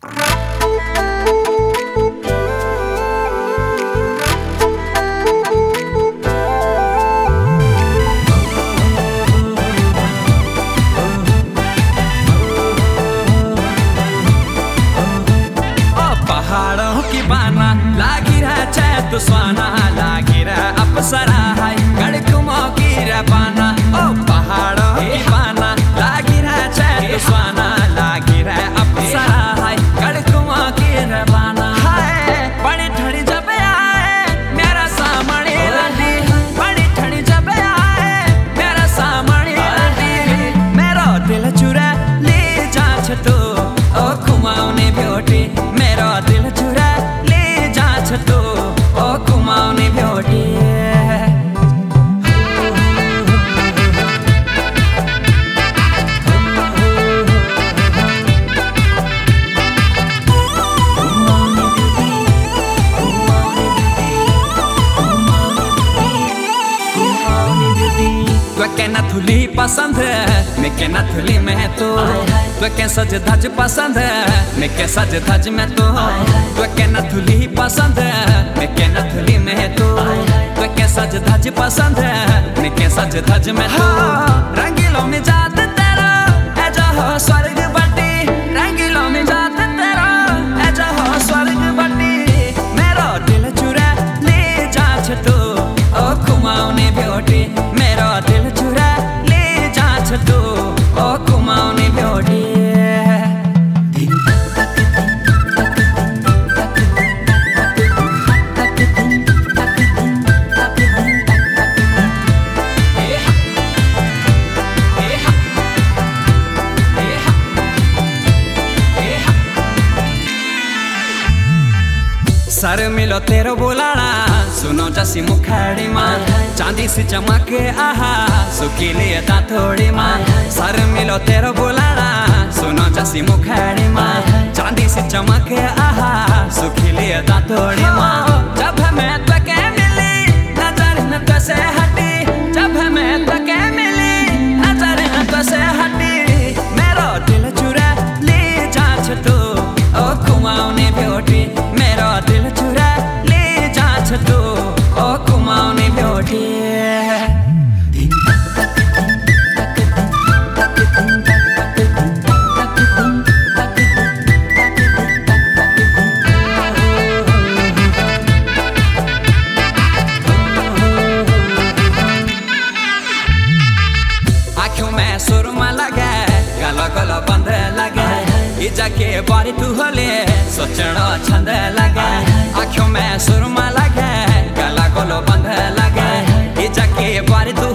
पहाड़ों की बाना लागी रहा चैत स्वाना लागी रहा अपसरा है गड़कुमो की रबाना। ओ पहाड़ों की बाना लागी रहा चैत स्वाना लागी रहा अपसरा है गड़कुमो की रबाना। हाय बड़ी ठंडी जब आए मेरा सामने रंडी बड़ी ठंडी जब आए मेरा सामने रंडी मेरा दिल चुरा ले जा छतो ओ घुमाउने ब्यूटी मेरा दिल चुरा ले जा छतो ओ घुमाउने ब्यूटी। त्वके नथुली पसंद है मैं के नथुली में तो त्वके सज धज पसंद है मैं के सज धज में तो त्वके नथुली पसंद है मैं के नथुली में तो त्वके सज धज पसंद है मैं के सज धज में तो। रंगीलों में जात तेरा है जो हो स्वर्ग बटी रंगीलों में जात तेरा है जो हो स्वर्ग बटी मेरा दिल चुरा ले जा छतो ओ घुमाउने ब्यूटी मेरा दिल चुरा ले जा छतो ओ घुमाउने ब्यूटी। सर मिलो तेरो बोलाना सुनो जसी मुखाड़ी माँ चांदी सी चमके आहा सुखीली अदा थोड़ी माँ। सर मिलो तेरो बोलाना सुनो जसी मुखाड़ी माँ चांदी सी चमके आहा सुखीली अदा थोड़ी माँ। जब हमें त्वके मिली नजर न तुझसे हटी जब हमें त्वके मिली नजर न तुझसे हटी मेरा दिल चुरा ले जा छतो ओ घुमाउने ब्यूटी मेरा दिल चुरा ले जा छतो ओ घुमाउने ब्यूटी। आँखों में सुरमा लगे गलो गलो बंद लगे इजा के बारी तू होले सोचना छंद लगे। आँखों में सुरमा लगे गला गलो बंद लगे इजा के बारी तू